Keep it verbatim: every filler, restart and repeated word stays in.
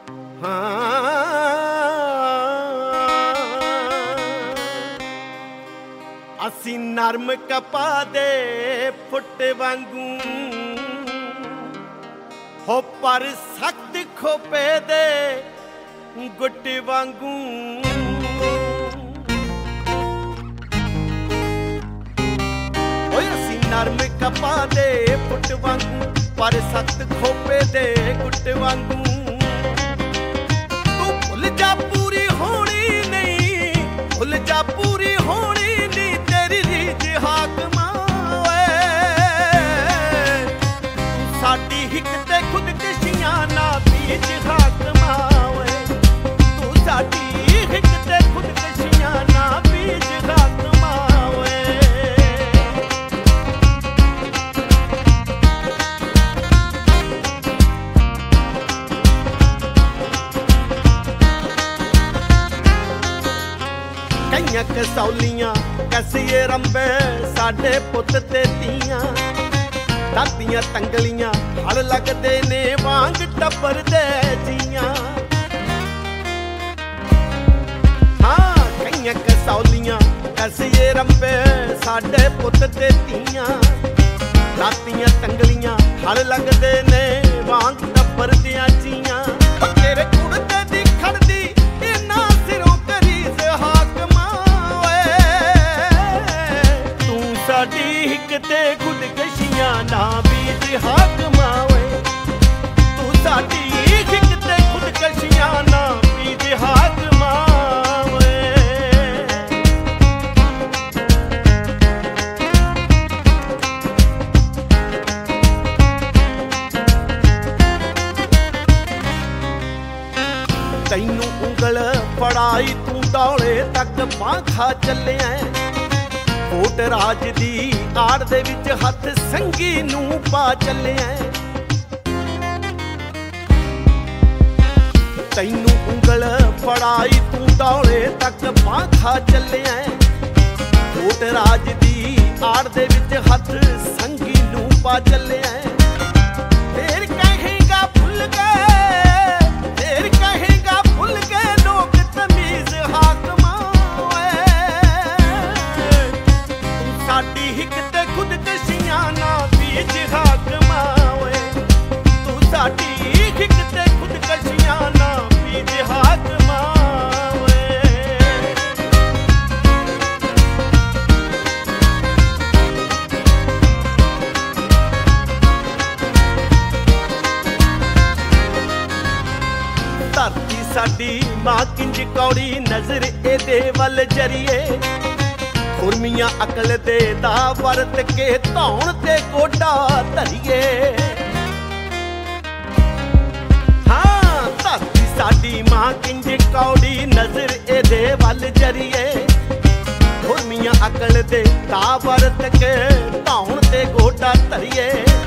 असी नरम कपा दे फुट वांगू हो पर सख्त खोपे दे गुट वांगू। असी नरम कपा दे फुट वांगू पर सख्त खोपे दे गुट वांगू। तू भुल जा पूरी होनी नहीं, भुल जा पूरी होनी नहीं तेरी रीझ हाकमा। साडी हिक ते खुदकशियां ना बीच हाकमा। तू साडी हिक ते खुदकशियां ना बीच हाकमा। कईयां कसौलियां कसीए रंबे साडे पुत ते तियां। दातियां तंगलियां हल लगदे ने वांग टब्बर दे जियां। हाँ कईयां कसौलियां कसीए रंबे साडे पुत ते तियां। दातियां तंगलियां हल लगदे ने वांग टब्बर दियां जियां। तेरे कुड़ते दी खड़दी इन्ना सिरों करीज हाकमा। तू साडी हिक ते खुदकशियां ना बीच हाकमा। तू साडी हिक ते खुदकशियां ना बीच हाकमा। तैनू उंगल फड़ाई तू दौले तक पाखा चलिया। कोट राज दी आड़ दे विच हथ संगी नू पा चलिया। तैनू उंगल फड़ाई तू दौले तक पाखा चलिया। कोट राज दी आड़ दे विच हथ संगी नू पा चलिया। फिर कहेगा भुल गए, फिर कहेगा भुल गए लोग तमीज हाकमा। साडी हिक ते खुदकशियां ना बीच हाकमा। तू साडी हिक ते खुदकशियां ना बीच हाकमा। धरती साडी मां किंज कौड़ी नजर एदे वल जरिए। खुरमियां अकल दे दा वरत के धौण ते गोडा धरिए। हाँ धरती साडी मां किंज कौड़ी नजर एदे वल जरिए। खुरमियां अकल दे दा वरत के धौण ते गोडा धरिए।